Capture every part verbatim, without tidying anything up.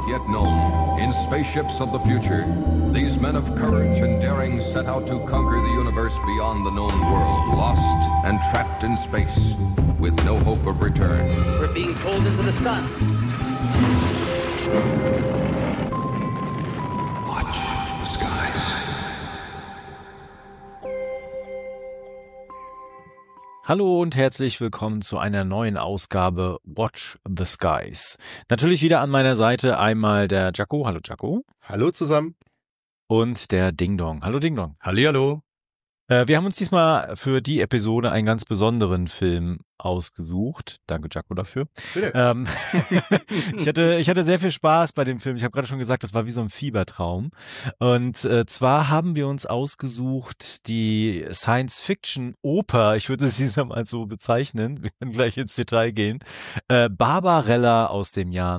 not yet known, in spaceships of the future, these men of courage and daring set out to conquer the universe beyond the known world, lost and trapped in space, with no hope of return. We're being pulled into the sun. Watch the skies. Hallo und herzlich willkommen zu einer neuen Ausgabe Watch the Skies. Natürlich wieder an meiner Seite einmal der Jaco. Hallo Jaco. Hallo zusammen. Und der Ding Dong. Hallo Ding Dong. Hallihallo. Äh, wir haben uns diesmal für die Episode einen ganz besonderen Film ausgesucht. Danke Jaco dafür. Bitte. Ähm, ich hatte ich hatte sehr viel Spaß bei dem Film. Ich habe gerade schon gesagt, das war wie so ein Fiebertraum. Und äh, zwar haben wir uns ausgesucht die Science-Fiction-Oper, ich würde sie mal so bezeichnen, wir werden gleich ins Detail gehen, äh, Barbarella aus dem Jahr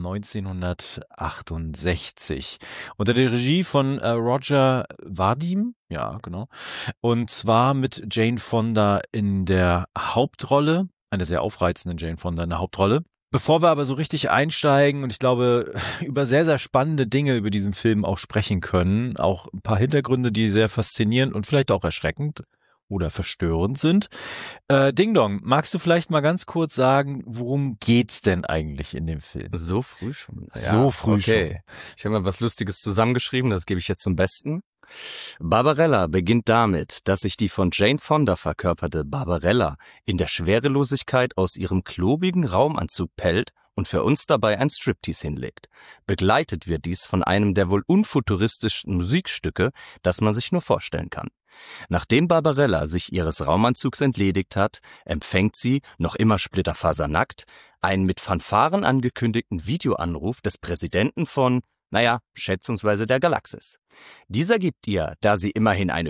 neunzehnhundertachtundsechzig. Unter der Regie von äh, Roger Vadim, ja genau, und zwar mit Jane Fonda in der Hauptrolle. Eine sehr aufreizende Jane Fonda in der Hauptrolle. Bevor wir aber so richtig einsteigen und ich glaube, über sehr, sehr spannende Dinge über diesen Film auch sprechen können, auch ein paar Hintergründe, die sehr faszinierend und vielleicht auch erschreckend oder verstörend sind. Äh, Ding Dong, magst du vielleicht mal ganz kurz sagen, worum geht's denn eigentlich in dem Film? So früh schon? Ja, so früh okay. schon. Ich habe mal was Lustiges zusammengeschrieben, das gebe ich jetzt zum Besten. Barbarella beginnt damit, dass sich die von Jane Fonda verkörperte Barbarella in der Schwerelosigkeit aus ihrem klobigen Raumanzug pellt und für uns dabei ein Striptease hinlegt. Begleitet wird dies von einem der wohl unfuturistischsten Musikstücke, das man sich nur vorstellen kann. Nachdem Barbarella sich ihres Raumanzugs entledigt hat, empfängt sie, noch immer splitterfasernackt, einen mit Fanfaren angekündigten Videoanruf des Präsidenten von Naja, schätzungsweise der Galaxis. Dieser gibt ihr, da sie immerhin eine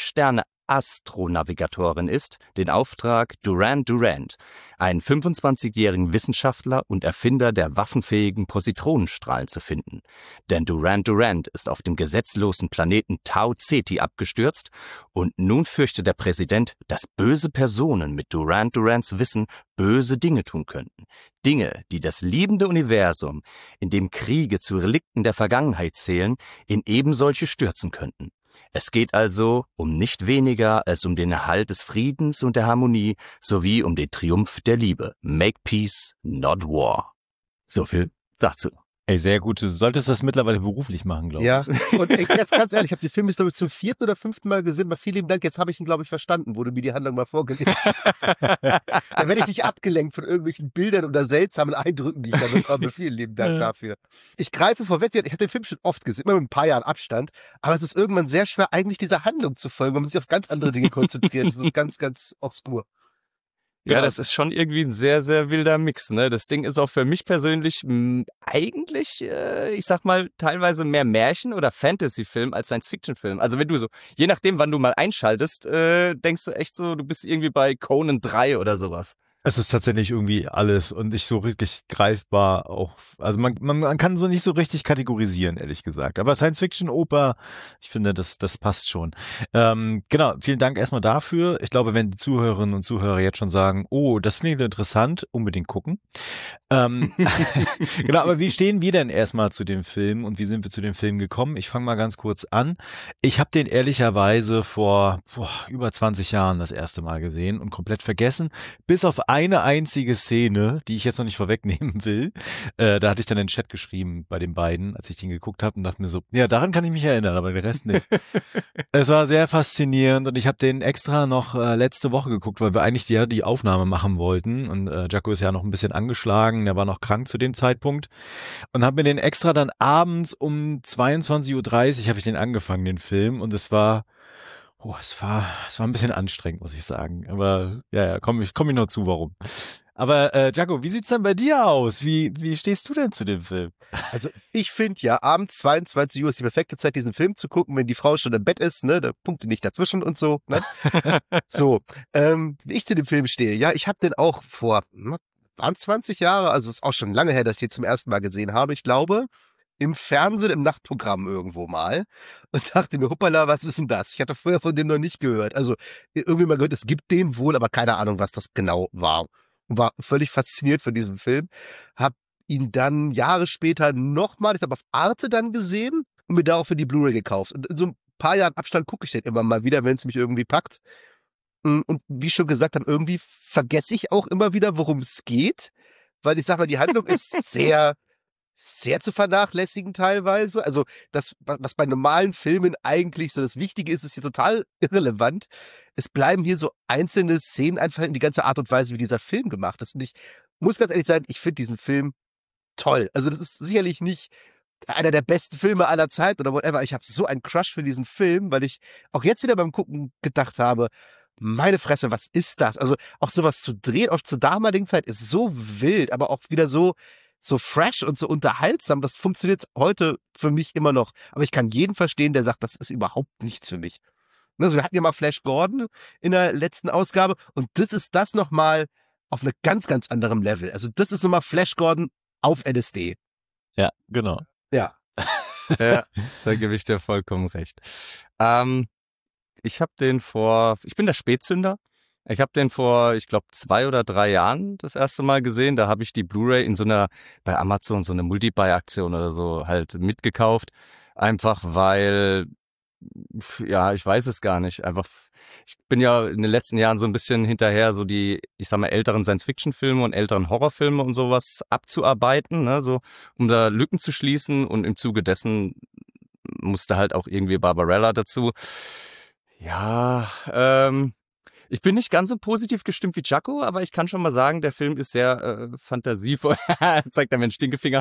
Fünf-Sterne-Astronavigatorin ist, den Auftrag, Durand Durand, einen fünfundzwanzigjährigen Wissenschaftler und Erfinder der waffenfähigen Positronenstrahlen zu finden. Denn Durand Durand ist auf dem gesetzlosen Planeten Tau Ceti abgestürzt und nun fürchtet der Präsident, dass böse Personen mit Durand Durands Wissen böse Dinge tun könnten. Dinge, die das liebende Universum, in dem Kriege zu Relikten der Vergangenheit zählen, in ebensolche stürzen könnten. Es geht also um nicht weniger als um den Erhalt des Friedens und der Harmonie sowie um den Triumph der Liebe. Make peace, not war. So viel dazu. Ey, sehr gut. Du solltest das mittlerweile beruflich machen, glaube ich. Ja, und ich, jetzt ganz ehrlich, ich habe den Film jetzt, glaube ich, zum vierten oder fünften Mal gesehen. Aber vielen lieben Dank, jetzt habe ich ihn, glaube ich, verstanden, wo du mir die Handlung mal vorgelesen hast. Da werde ich nicht abgelenkt von irgendwelchen Bildern oder seltsamen Eindrücken, die ich da bekomme. Vielen lieben Dank dafür. Ich greife vorweg, ich habe den Film schon oft gesehen, immer mit ein paar Jahren Abstand, aber es ist irgendwann sehr schwer, eigentlich dieser Handlung zu folgen, weil man sich auf ganz andere Dinge konzentriert. Das ist ganz, ganz obskur. Ja, das ist schon irgendwie ein sehr, sehr wilder Mix, ne? Das Ding ist auch für mich persönlich mh, eigentlich, äh, ich sag mal, teilweise mehr Märchen- oder Fantasy-Film als Science-Fiction-Film. Also wenn du so, je nachdem, wann du mal einschaltest, äh, denkst du echt so, du bist irgendwie bei Conan drei oder sowas. Es ist tatsächlich irgendwie alles und nicht so richtig greifbar auch. Also man, man, man kann so nicht so richtig kategorisieren, ehrlich gesagt. Aber Science-Fiction-Oper, ich finde, das, das passt schon. Ähm, genau, vielen Dank erstmal dafür. Ich glaube, wenn die Zuhörerinnen und Zuhörer jetzt schon sagen, oh, das klingt interessant, unbedingt gucken. Ähm, genau, aber wie stehen wir denn erstmal zu dem Film und wie sind wir zu dem Film gekommen? Ich fange mal ganz kurz an. Ich habe den ehrlicherweise vor boah, über zwanzig Jahren das erste Mal gesehen und komplett vergessen, bis auf eine einzige Szene, die ich jetzt noch nicht vorwegnehmen will. Äh, da hatte ich dann in den Chat geschrieben bei den beiden, als ich den geguckt habe und dachte mir so, ja, daran kann ich mich erinnern, aber den Rest nicht. Es war sehr faszinierend und ich habe den extra noch äh, letzte Woche geguckt, weil wir eigentlich die, ja, die Aufnahme machen wollten und äh, Jaco ist ja noch ein bisschen angeschlagen, der war noch krank zu dem Zeitpunkt und habe mir den extra dann abends um zweiundzwanzig Uhr dreißig habe ich den angefangen, den Film, und es war Oh, es war, es war ein bisschen anstrengend, muss ich sagen. Aber ja, ja, komm ich, komm ich noch zu, warum. Aber äh, Jaco, wie sieht's denn bei dir aus? Wie, wie stehst du denn zu dem Film? Also ich finde ja, abends zweiundzwanzig Uhr ist die perfekte Zeit, diesen Film zu gucken, wenn die Frau schon im Bett ist, ne, da Punkte nicht dazwischen und so, ne? So, ähm, wie ich zu dem Film stehe, ja, ich habe den auch vor, waren zwanzig Jahre, also ist auch schon lange her, dass ich den zum ersten Mal gesehen habe, ich glaube, im Fernsehen, im Nachtprogramm irgendwo mal und dachte mir, hoppala, was ist denn das? Ich hatte vorher von dem noch nicht gehört. Also irgendwie mal gehört, es gibt den wohl, aber keine Ahnung, was das genau war. Und war völlig fasziniert von diesem Film. Hab ihn dann Jahre später nochmal, ich habe auf Arte dann gesehen und mir daraufhin die Blu-ray gekauft. Und in so ein paar Jahren Abstand gucke ich den immer mal wieder, wenn es mich irgendwie packt. Und wie schon gesagt, dann irgendwie vergesse ich auch immer wieder, worum es geht, weil ich sag mal, die Handlung ist sehr, sehr zu vernachlässigen teilweise. Also das, was bei normalen Filmen eigentlich so das Wichtige ist, ist hier total irrelevant. Es bleiben hier so einzelne Szenen einfach in die ganze Art und Weise, wie dieser Film gemacht ist. Und ich muss ganz ehrlich sagen, ich finde diesen Film toll. Also das ist sicherlich nicht einer der besten Filme aller Zeit oder whatever. Ich habe so einen Crush für diesen Film, weil ich auch jetzt wieder beim Gucken gedacht habe, meine Fresse, was ist das? Also auch sowas zu drehen, auch zur damaligen Zeit, ist so wild, aber auch wieder so so fresh und so unterhaltsam. Das funktioniert heute für mich immer noch. Aber ich kann jeden verstehen, der sagt, das ist überhaupt nichts für mich. Also wir hatten ja mal Flash Gordon in der letzten Ausgabe und das ist das nochmal auf einem ganz, ganz anderem Level. Also das ist nochmal Flash Gordon auf L S D. Ja, genau. Ja. Ja, da gebe ich dir vollkommen recht. Ähm, ich habe den vor, ich bin der Spätzünder. Ich habe den vor, ich glaube, zwei oder drei Jahren das erste Mal gesehen. Da habe ich die Blu-ray in so einer, bei Amazon, so eine Multi-Buy-Aktion oder so halt mitgekauft. Einfach weil, ja, ich weiß es gar nicht. Einfach, ich bin ja in den letzten Jahren so ein bisschen hinterher, so die, ich sag mal, älteren Science-Fiction-Filme und älteren Horrorfilme und sowas abzuarbeiten, ne, so, um da Lücken zu schließen. Und im Zuge dessen musste halt auch irgendwie Barbarella dazu. Ja, ähm, ich bin nicht ganz so positiv gestimmt wie Jaco, aber ich kann schon mal sagen, der Film ist sehr äh, fantasievoll. Zeigt er mir einen Stinkefinger.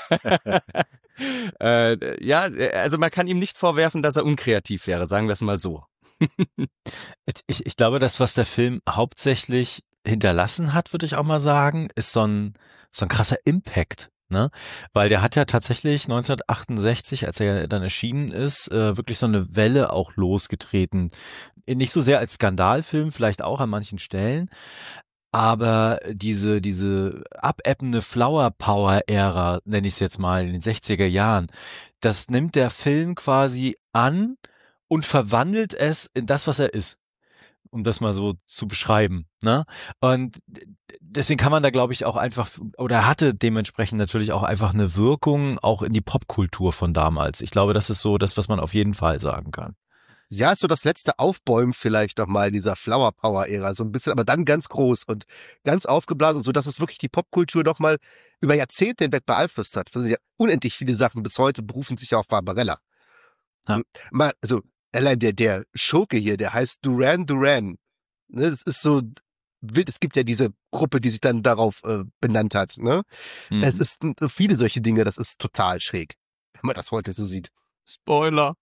äh, ja, also man kann ihm nicht vorwerfen, dass er unkreativ wäre, sagen wir es mal so. ich, ich glaube, das, was der Film hauptsächlich hinterlassen hat, würde ich auch mal sagen, ist so ein, so ein krasser Impact. Ne? Weil der hat ja tatsächlich neunzehnhundertachtundsechzig, als er dann erschienen ist, äh, wirklich so eine Welle auch losgetreten. Nicht so sehr als Skandalfilm, vielleicht auch an manchen Stellen, aber diese diese abebbende Flower Power Ära, nenne ich es jetzt mal, in den sechziger Jahren, das nimmt der Film quasi an und verwandelt es in das, was er ist. Um das mal so zu beschreiben, ne? Und deswegen kann man da, glaube ich, auch einfach, oder hatte dementsprechend natürlich auch einfach eine Wirkung auch in die Popkultur von damals. Ich glaube, das ist so das, was man auf jeden Fall sagen kann. Ja, ist so das letzte Aufbäumen vielleicht nochmal dieser Flower Power Ära, so ein bisschen, aber dann ganz groß und ganz aufgeblasen und so, dass es wirklich die Popkultur nochmal über Jahrzehnte hinweg beeinflusst hat. Also ja, unendlich viele Sachen bis heute berufen sich ja auf Barbarella. Ja. Mal, also allein der, der Schurke hier, der heißt Duran Duran. Ne, das ist so wild. Es gibt ja diese Gruppe, die sich dann darauf äh, benannt hat. Ne? Mhm. Es ist so viele solche Dinge, das ist total schräg, wenn man das heute so sieht. Spoiler.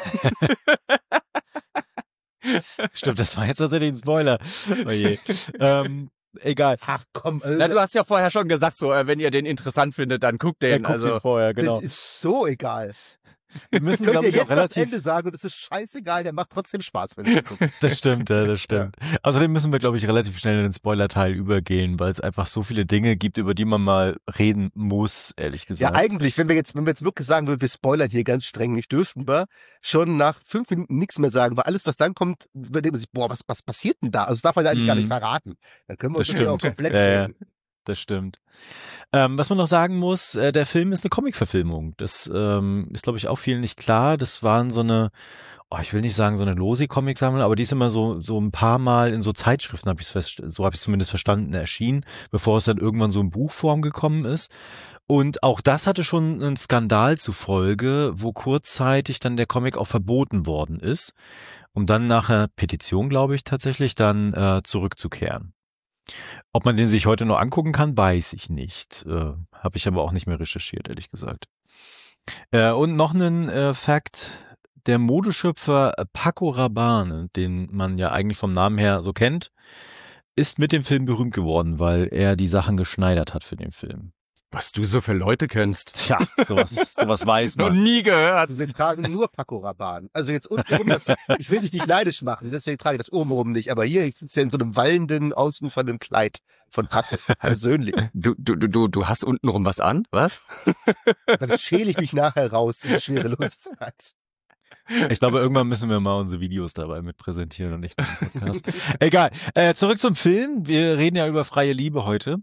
Stimmt, das war jetzt tatsächlich ein Spoiler. Oh je. ähm, egal. Ach komm. Also, Na, du hast ja vorher schon gesagt, so, äh, wenn ihr den interessant findet, dann guckt den. Dann guckt also den vorher, genau. Das ist so egal. Wir müssen, könnt ihr ich, jetzt relativ... das Ende sagen und es ist scheißegal, der macht trotzdem Spaß, wenn ihr guckt. Das stimmt, ja, das stimmt. Ja. Außerdem müssen wir, glaube ich, relativ schnell in den Spoiler-Teil übergehen, weil es einfach so viele Dinge gibt, über die man mal reden muss, ehrlich gesagt. Ja, eigentlich, wenn wir jetzt, wenn wir jetzt wirklich sagen würden, wir spoilern hier ganz streng, nicht dürften wir schon nach fünf Minuten nichts mehr sagen, weil alles, was dann kommt, wird man sich, boah, was, was passiert denn da? Also das darf man ja eigentlich mm. gar nicht verraten. Dann können wir uns das, das ja auch komplett ja, stellen. Ja. Das stimmt. Ähm, was man noch sagen muss, äh, der Film ist eine Comic-Verfilmung. Das ähm, ist, glaube ich, auch vielen nicht klar. Das waren so eine, oh, ich will nicht sagen so eine lose Comic-Sammlung, aber die ist immer so so ein paar Mal in so Zeitschriften, habe ich fest, so habe ich zumindest verstanden, erschienen, bevor es dann irgendwann so in Buchform gekommen ist. Und auch das hatte schon einen Skandal zur Folge, wo kurzzeitig dann der Comic auch verboten worden ist, um dann nach einer Petition, glaube ich, tatsächlich dann äh, zurückzukehren. Ob man den sich heute noch angucken kann, weiß ich nicht. Äh, Habe ich aber auch nicht mehr recherchiert, ehrlich gesagt. Äh, und noch einen äh, Fakt. Der Modeschöpfer Paco Rabanne, den man ja eigentlich vom Namen her so kennt, ist mit dem Film berühmt geworden, weil er die Sachen geschneidert hat für den Film. Was du so für Leute kennst. Tja, sowas, sowas weiß man. Noch nie gehört. Wir tragen nur Paco Rabanne. Also jetzt untenrum, das, ich will dich nicht neidisch machen, deswegen trage ich das obenrum nicht. Aber hier, ich sitze ja in so einem wallenden, ausufernden Kleid von Paco, persönlich. Du, du, du, du hast untenrum was an? Was? Dann schäle ich mich nachher raus in die Schwerelosigkeit. Ich glaube, irgendwann müssen wir mal unsere Videos dabei mit präsentieren und nicht nur den Podcast. Egal. Äh, zurück zum Film. Wir reden ja über freie Liebe heute.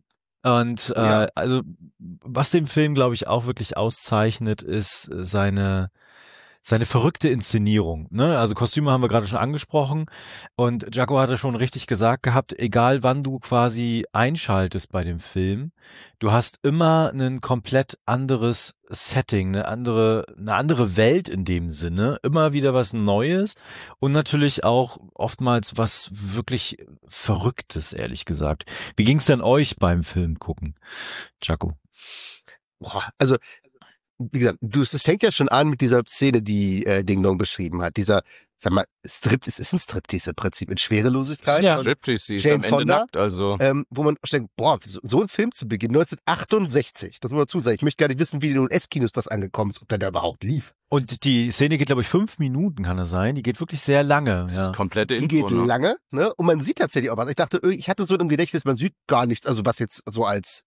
Und äh, Ja. also was den Film, glaube ich, auch wirklich auszeichnet, ist seine seine verrückte Inszenierung. Ne? Also Kostüme haben wir gerade schon angesprochen und Giaco hatte schon richtig gesagt gehabt, egal wann du quasi einschaltest bei dem Film, du hast immer ein komplett anderes Setting, eine andere, eine andere Welt in dem Sinne, immer wieder was Neues und natürlich auch oftmals was wirklich Verrücktes, ehrlich gesagt. Wie ging's denn euch beim Film gucken, Giaco? Boah, also wie gesagt, du, es fängt ja schon an mit dieser Szene, die äh, Ding Dong beschrieben hat. Dieser, sag mal, Strip, es ist ein Striptease im Prinzip mit Schwerelosigkeit. Ja. Und, Striptease, sie ist Jane am Ende Fonda, nackt, also. ähm, wo man denkt, boah, so, so ein Film zu Beginn, neunzehnhundertachtundsechzig, das muss man dazu sagen. Ich möchte gar nicht wissen, wie in den U S-Kinos das angekommen ist, ob der da überhaupt lief. Und die Szene geht, glaube ich, fünf Minuten, kann es sein. Die geht wirklich sehr lange. Ja. Komplette Die Intro, geht ne? lange, ne? Und man sieht tatsächlich auch was. Ich dachte, ich hatte so im Gedächtnis, man sieht gar nichts, also was jetzt so als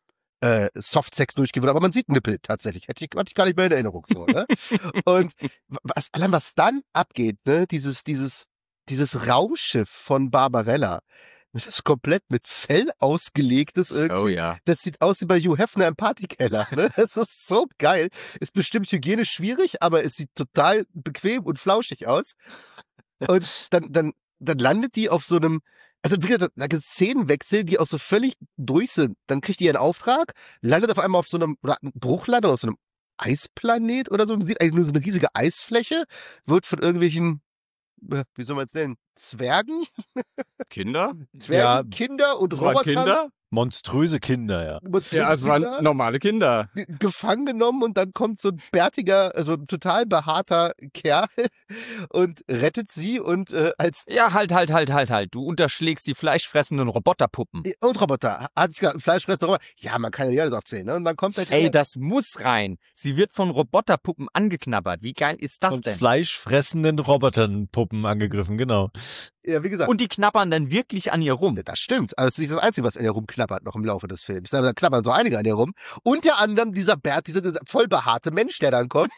äh, Softsex durchgeführt, aber man sieht Nippel tatsächlich. Hätte ich, hatte ich gar nicht mehr in Erinnerung so, ne? Und was, allein was dann abgeht, ne? Dieses, dieses, dieses Raumschiff von Barbarella, das ist komplett mit Fell ausgelegtes irgendwie. Oh ja. Das sieht aus wie bei Hugh Hefner im Partykeller, ne? Das ist so geil. Ist bestimmt hygienisch schwierig, aber es sieht total bequem und flauschig aus. Und dann, dann, dann landet die auf so einem, also wieder da gibt's Szenenwechsel, die auch so völlig durch sind. Dann kriegt die ihren Auftrag, landet auf einmal auf so einem, oder Bruchlandung, auf so einem Eisplanet oder so. Man sieht eigentlich nur so eine riesige Eisfläche, wird von irgendwelchen, äh, wie soll man es nennen, Zwergen? Kinder? Zwergen, Ja, Kinder und Das waren Robotern. Kinder? Monströse Kinder, ja. Ja, es waren Kinder normale Kinder. gefangen genommen und dann kommt so ein bärtiger, also ein total behaarter Kerl und rettet sie und äh, als Ja, halt, halt, halt, halt, halt. Du unterschlägst die fleischfressenden Roboterpuppen. und Roboter, hatte ich gerade Fleischfresser Roboter. Ja, man kann ja nicht alles aufzählen, ne? Und dann kommt halt Ey, das muss rein. Sie wird von Roboterpuppen angeknabbert. Wie geil ist das Und denn? fleischfressenden Roboternpuppen angegriffen, genau. ja, wie gesagt, Und die knabbern dann wirklich an ihr rum. das stimmt. Aber es ist nicht das Einzige, was an ihr rumknabbert noch im Laufe des Films. Da knabbern so einige an ihr rum. Unter anderem dieser Bert, dieser voll behaarte Mensch, der dann kommt,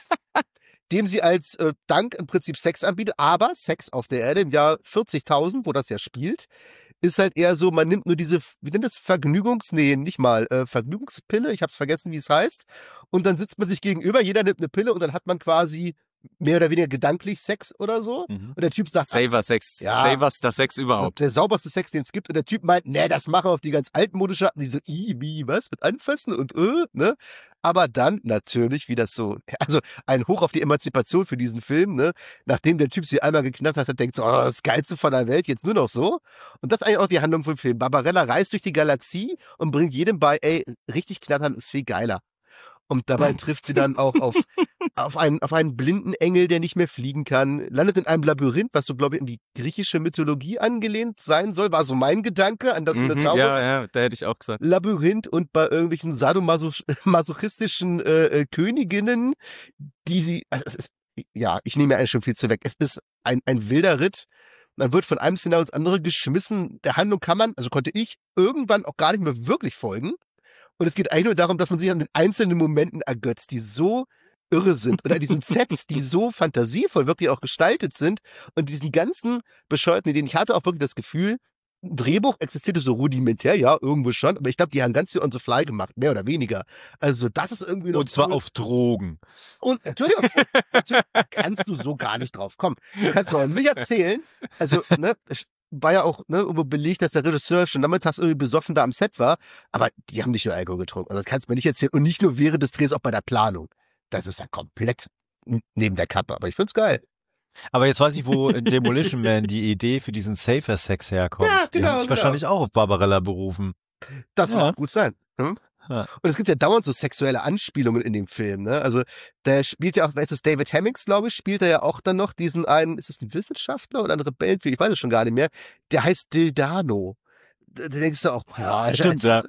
dem sie als äh, Dank im Prinzip Sex anbietet. Aber Sex auf der Erde im Jahr vierzigtausend, wo das ja spielt, ist halt eher so, man nimmt nur diese, wie nennt das, Vergnügungs, nee, nicht mal, äh, Vergnügungspille, ich hab's vergessen, wie es heißt. Und dann sitzt man sich gegenüber, jeder nimmt eine Pille und dann hat man quasi mehr oder weniger gedanklich Sex oder so. Mhm. Und der Typ sagt, Saver Sex. Ja. Savers das Sex überhaupt. der sauberste Sex, den es gibt. Und der Typ meint, nee, das machen wir auf die ganz altmodische Art. Die so, i, wie, was, mit anfassen und äh, ne? Aber dann natürlich, wie das so, also ein Hoch auf die Emanzipation für diesen Film, ne? Nachdem der Typ sie einmal geknallt hat, hat denkt so, oh, das Geilste von der Welt, jetzt nur noch so. Und das ist eigentlich auch die Handlung vom Film. Barbarella reist durch die Galaxie und bringt jedem bei, ey, richtig knattern ist viel geiler. Und dabei trifft sie dann auch auf, auf, einen, auf einen blinden Engel, der nicht mehr fliegen kann, landet in einem Labyrinth, was so, glaube ich, in die griechische Mythologie angelehnt sein soll, war so mein Gedanke an das Mhm, Minotaurus. ja, ja, da hätte ich auch gesagt. Labyrinth und bei irgendwelchen sadomasochistischen äh, äh, Königinnen, die sie, also es ist, ja, ich nehme ja eigentlich schon viel zu weg. Es ist ein, ein wilder Ritt. Man wird von einem Szenario ins andere geschmissen. Der Handlung kann man, also konnte ich irgendwann auch gar nicht mehr wirklich folgen. Und es geht eigentlich nur darum, dass man sich an den einzelnen Momenten ergötzt, die so irre sind. Und an diesen Sets, die so fantasievoll wirklich auch gestaltet sind. Und diesen ganzen bescheuerten Ideen. Ich hatte auch wirklich das Gefühl, ein Drehbuch existierte so rudimentär, ja, irgendwo schon. Aber ich glaube, die haben ganz viel on the fly gemacht, mehr oder weniger. Also das ist irgendwie noch Und zwar cool. auf Drogen. Und natürlich, natürlich kannst du so gar nicht drauf kommen. Du kannst mir aber nicht erzählen, also, ne, es war ja auch, ne, irgendwo belegt, dass der Regisseur schon nachmittags irgendwie besoffen da am Set war, aber die haben nicht nur Alkohol getrunken. Also das kannst du mir nicht erzählen. Und nicht nur während des Drehs, auch bei der Planung. Das ist ja komplett neben der Kappe. Aber ich find's geil. Aber jetzt weiß ich, wo in Demolition Man die Idee für diesen Safer Sex herkommt. Ja, Die genau, haben sich genau. wahrscheinlich auch auf Barbarella berufen. Das Ja. mag gut sein. Hm? Ja. Und es gibt ja dauernd so sexuelle Anspielungen in dem Film, ne? Also, der spielt ja auch, wer ist das, David Hemmings, glaube ich, spielt er ja auch dann noch diesen einen, ist das ein Wissenschaftler oder ein Rebellen? Ich weiß es schon gar nicht mehr. Der heißt Dildano. Da da denkst du auch, ja, stimmt, das,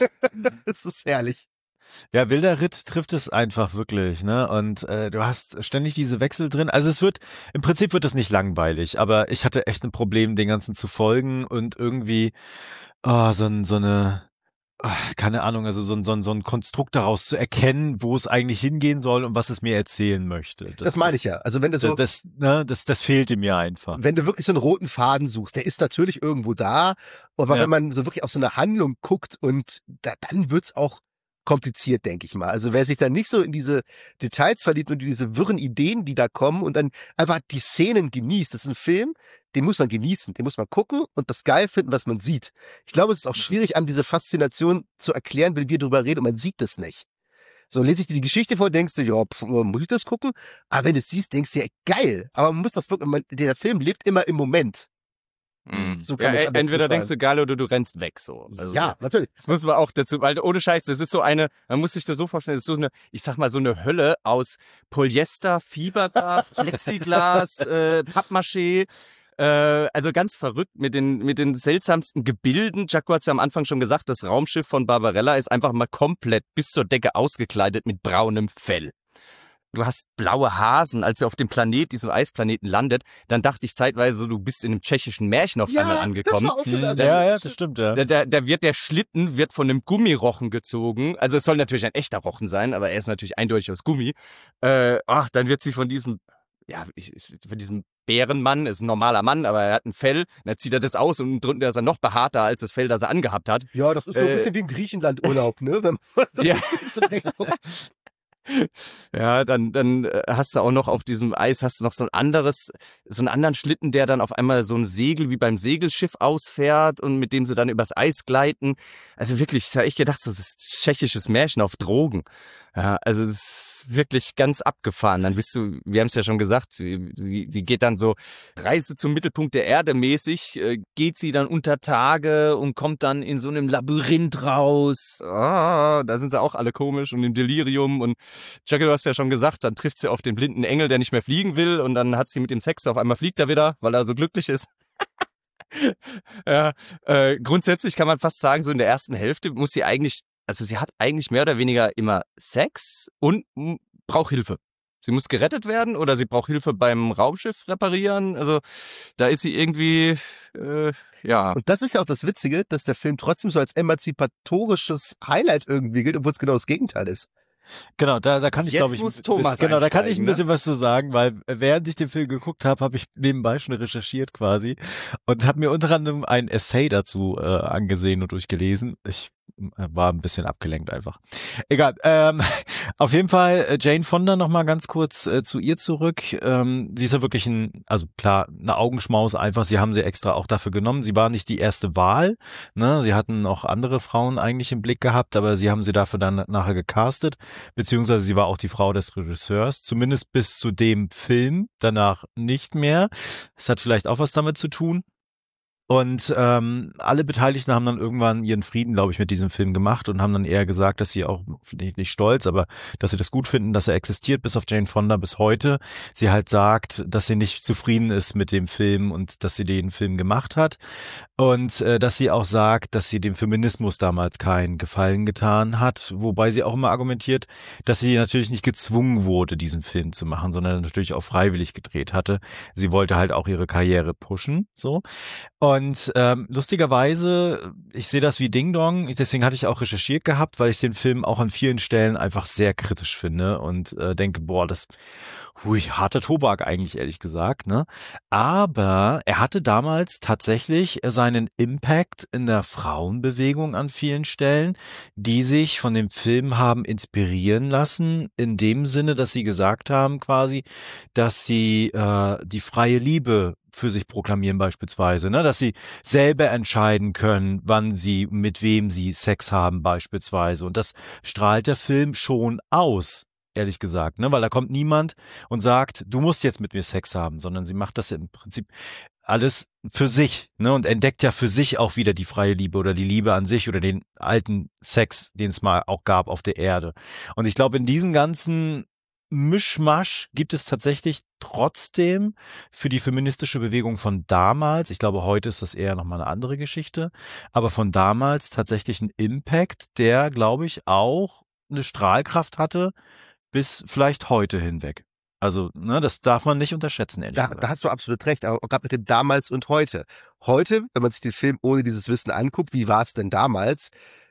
das ist herrlich. Ja, wilder Ritt trifft es einfach wirklich, ne? Und äh, du hast ständig diese Wechsel drin. Also es wird, im Prinzip wird es nicht langweilig, aber ich hatte echt ein Problem, den ganzen zu folgen und irgendwie oh, so, ein, so eine keine Ahnung, also so ein, so ein, so ein Konstrukt daraus zu erkennen, wo es eigentlich hingehen soll und was es mir erzählen möchte. Das, das meine ich ja. Also wenn du so, das, das, ne, das, das fehlte mir einfach. Wenn du wirklich so einen roten Faden suchst, der ist natürlich irgendwo da, aber ja. wenn man so wirklich auf so eine Handlung guckt und da, dann wird's auch kompliziert, denke ich mal. Also wer sich dann nicht so in diese Details verliebt und diese wirren Ideen, die da kommen und dann einfach die Szenen genießt. Das ist ein Film, den muss man genießen, den muss man gucken und das geil finden, was man sieht. Ich glaube, es ist auch schwierig, an diese Faszination zu erklären, wenn wir drüber reden und man sieht das nicht. So, lese ich dir die Geschichte vor, denkst du, ja, pf, muss ich das gucken? Aber wenn du es siehst, denkst du, ja, geil. Aber man muss das wirklich, man, der Film lebt immer im Moment. Mhm. So kann ja, man's anders entweder denkst beschreiben. du geil oder du rennst weg, so. Also, Ja, natürlich. das muss man auch dazu, weil ohne Scheiß, das ist so eine, man muss sich das so vorstellen, das ist so eine, ich sag mal, so eine Hölle aus Polyester, Fiberglas, Plexiglas, äh, Pappmaché, äh, also ganz verrückt mit den, mit den seltsamsten Gebilden. Jaco hat's ja am Anfang schon gesagt, das Raumschiff von Barbarella ist einfach mal komplett bis zur Decke ausgekleidet mit braunem Fell. Du hast blaue Hasen, als er auf dem Planet, diesem Eisplaneten landet, dann dachte ich zeitweise so, du bist in einem tschechischen Märchen auf einmal angekommen. Das war auch so, also, Ja, ja, das stimmt, ja. Da, da, da wird der Schlitten wird von einem Gummirochen gezogen. Also es soll natürlich ein echter Rochen sein, aber er ist natürlich eindeutig aus Gummi. Äh, ach, dann wird sie von diesem, ja, ich, von diesem Bärenmann, ist ein normaler Mann, aber er hat ein Fell, dann zieht er das aus und drunter ist er noch behaarter als das Fell, das er angehabt hat. Ja, das ist so ein Äh, bisschen wie im Griechenland-Urlaub, ne? Wenn man so Ja. so denkt, so, Ja, dann, dann äh, hast du auch noch auf diesem Eis hast du noch so ein anderes, so einen anderen Schlitten, der dann auf einmal so ein Segel wie beim Segelschiff ausfährt und mit dem sie dann übers Eis gleiten. Also wirklich, da hab ich gedacht, so, das ist tschechisches Märchen auf Drogen. Ja, also das ist wirklich ganz abgefahren. Dann bist du, wir haben es ja schon gesagt, sie, sie geht dann so Reise zum Mittelpunkt der Erde mäßig, äh, geht sie dann unter Tage und kommt dann in so einem Labyrinth raus. Ah, da sind sie auch alle komisch und im Delirium und Jackie, du hast ja schon gesagt, dann trifft sie auf den blinden Engel, der nicht mehr fliegen will und dann hat sie mit dem Sex, auf einmal fliegt er wieder, weil er so glücklich ist. Ja, äh, grundsätzlich kann man fast sagen, so in der ersten Hälfte muss sie eigentlich, also sie hat eigentlich mehr oder weniger immer Sex und m, braucht Hilfe. Sie muss gerettet werden oder sie braucht Hilfe beim Raumschiff reparieren. Also da ist sie irgendwie, äh, ja. Und das ist ja auch das Witzige, dass der Film trotzdem so als emanzipatorisches Highlight irgendwie gilt, obwohl es genau das Gegenteil ist. Genau, da, da kann ich, Jetzt glaube ich, muss ein Thomas bisschen, genau, da kann ich ein einsteigen, bisschen was zu sagen, weil äh, während ich den Film geguckt habe, habe ich nebenbei schon recherchiert quasi und habe mir unter anderem ein Essay dazu äh, angesehen und durchgelesen. Ich äh, war ein bisschen abgelenkt einfach. Egal. Ähm, auf jeden Fall äh, Jane Fonda noch mal ganz kurz äh, zu ihr zurück. Ähm, sie ist ja wirklich ein, also klar, eine Augenschmaus einfach. Sie haben sie extra auch dafür genommen. Sie war nicht die erste Wahl. Ne? Sie hatten auch andere Frauen eigentlich im Blick gehabt, aber sie haben sie dafür dann nachher gecastet. Beziehungsweise sie war auch die Frau des Regisseurs, zumindest bis zu dem Film, danach nicht mehr. Das hat vielleicht auch was damit zu tun. Und ähm, alle Beteiligten haben dann irgendwann ihren Frieden, glaube ich, mit diesem Film gemacht und haben dann eher gesagt, dass sie auch, nicht, nicht stolz, aber dass sie das gut finden, dass er existiert, bis auf Jane Fonda bis heute. Sie halt sagt, dass sie nicht zufrieden ist mit dem Film und dass sie den Film gemacht hat. Und äh, dass sie auch sagt, dass sie dem Feminismus damals keinen Gefallen getan hat, wobei sie auch immer argumentiert, dass sie natürlich nicht gezwungen wurde, diesen Film zu machen, sondern natürlich auch freiwillig gedreht hatte. Sie wollte halt auch ihre Karriere pushen, so. Und ähm, lustigerweise, ich sehe das wie Ding Dong, deswegen hatte ich auch recherchiert gehabt, weil ich den Film auch an vielen Stellen einfach sehr kritisch finde und äh, denke, boah, das hui, harter Tobak eigentlich, ehrlich gesagt, ne? Aber er hatte damals tatsächlich seinen Impact in der Frauenbewegung an vielen Stellen, die sich von dem Film haben inspirieren lassen, in dem Sinne, dass sie gesagt haben quasi, dass sie äh, die freie Liebe für sich proklamieren beispielsweise, ne, dass sie selber entscheiden können, wann sie, mit wem sie Sex haben beispielsweise. Und das strahlt der Film schon aus, ehrlich gesagt, ne, weil da kommt niemand und sagt, du musst jetzt mit mir Sex haben, sondern sie macht das im Prinzip alles für sich, ne, und entdeckt ja für sich auch wieder die freie Liebe oder die Liebe an sich oder den alten Sex, den es mal auch gab auf der Erde. Und ich glaube, in diesen ganzen Mischmasch gibt es tatsächlich trotzdem für die feministische Bewegung von damals, ich glaube, heute ist das eher nochmal eine andere Geschichte, aber von damals tatsächlich einen Impact, der, glaube ich, auch eine Strahlkraft hatte, bis vielleicht heute hinweg. Also, ne, das darf man nicht unterschätzen, ehrlich Da, gesagt. da hast du absolut recht, aber gerade mit dem damals und heute. Heute, wenn man sich den Film ohne dieses Wissen anguckt, wie war es denn damals?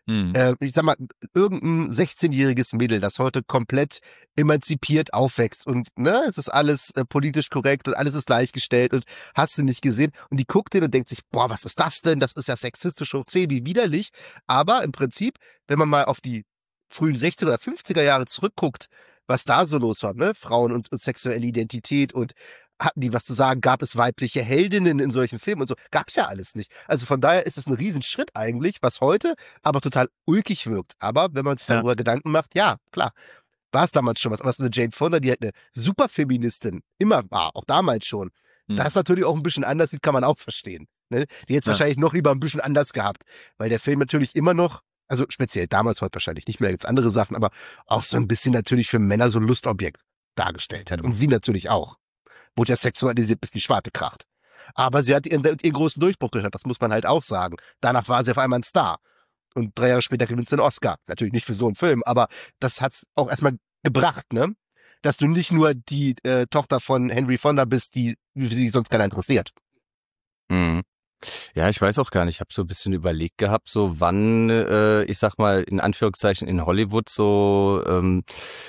Mhm. Äh, ich sag mal, irgendein sechzehnjähriges Mädel, das heute komplett emanzipiert aufwächst und ne, es ist alles äh, politisch korrekt und alles ist gleichgestellt und hast du nicht gesehen und die guckt den und denkt sich, boah, was ist das denn? Das ist ja sexistisch hoch zehn, wie widerlich. Aber im Prinzip, wenn man mal auf die frühen sechziger oder fünfziger Jahre zurückguckt, was da so los war, ne? Frauen und, und sexuelle Identität und hatten die was zu sagen, gab es weibliche Heldinnen in solchen Filmen und so, gab's ja alles nicht. Also von daher ist es ein Riesenschritt eigentlich, was heute aber total ulkig wirkt. Aber wenn man sich Ja. darüber Gedanken macht, ja, klar, war es damals schon was. Aber es ist eine Jane Fonda, die halt eine Superfeministin immer war, auch damals schon. Hm. Das natürlich auch ein bisschen anders sieht, kann man auch verstehen. Ne? Die hätte es Ja. wahrscheinlich noch lieber ein bisschen anders gehabt, weil der Film natürlich immer noch, also speziell damals, heute wahrscheinlich nicht mehr, gibt's andere Sachen, aber auch so ein bisschen natürlich für Männer so ein Lustobjekt dargestellt hat. Und sie natürlich auch. Wurde ja sexualisiert, bis die Schwarte kracht. Aber sie hat ihren, ihren großen Durchbruch gehabt, das muss man halt auch sagen. Danach war sie auf einmal ein Star. Und drei Jahre später gewinnt sie einen Oscar. Natürlich nicht für so einen Film, aber das hat's auch erstmal gebracht, ne? Dass du nicht nur die äh, Tochter von Henry Fonda bist, die wie sie sonst keiner interessiert. Mhm. Ja, ich weiß auch gar nicht. Ich habe so ein bisschen überlegt gehabt, so wann, äh, ich sag mal, in Anführungszeichen in Hollywood so, ähm,